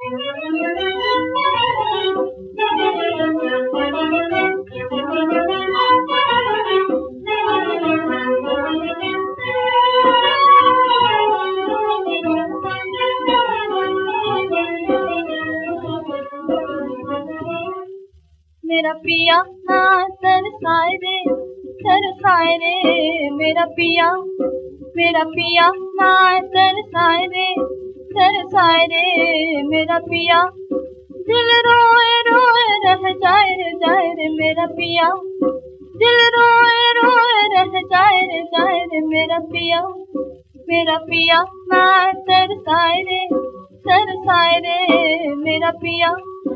मेरा पिया ना तरसाए रे मेरा पिया ना तरसाए रे मेरा पिया। दिल रोए रोए रह जाए रे मेरा पिया, दिल रोए रोए रह जाए रे मेरा पिया ना तरसाए रे मेरा पिया।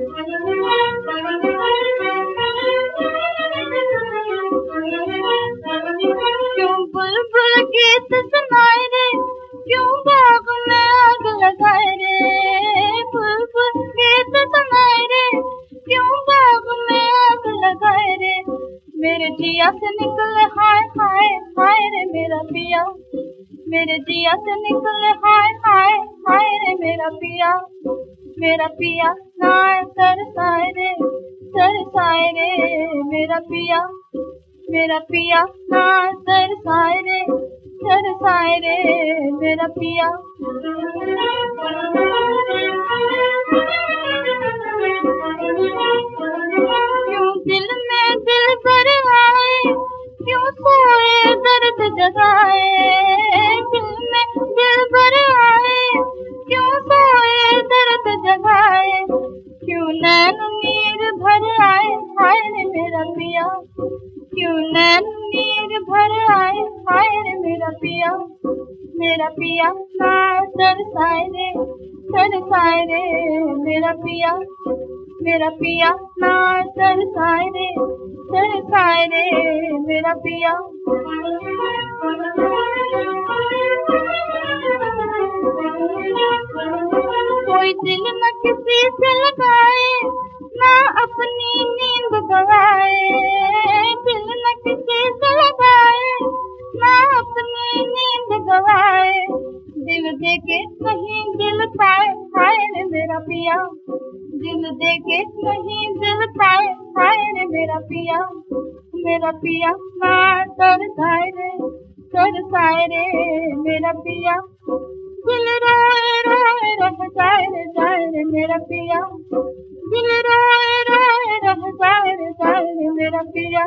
क्यों बुलबुल गीत सुनाए रे, क्यों बाग में आग लगाए रे, बुलबुल गीत सुनाए रे, क्यों बाग में आग लगाए रे। मेरे जिया से निकले हाय हाय हाय रे मेरा पिया, मेरे जिया से निकले हाय हाय हाय रे मेरा पिया ना तरसाए रे मेरा पिया ना तरसाए रे मेरा पिया। क्यों दिल में दिल भर आए, क्यों सोए दर्द जगाए, दिल में दिल भर आए, क्यों सोए दर्द जगाए। क्यों नैन नीर भर आए हाय रे मेरा पिया, क्यों नैन नीर भर आए हाय रे मेरा पिया ना तरसाए रे मेरा पिया ना तरसाए रे मेरा पिया। कोई दिल न किसी से लगाए, ना अपनी नींद गवाए, दिल न किसी से लगाए, ना अपनी नींद गवाए। दिल देके नहीं दिल पाए हाय रे मेरा पिया, दिल देके नहीं दिल पाए हाय रे मेरा पिया ना तरसाए रे मेरा पिया। दिल रोए रोए रह जाए रे मेरा पिया, दिल रोए रोए रह जाए रे मेरा पिया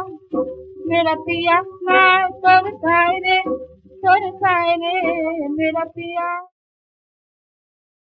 ना तरसाए रे मेरा पिया।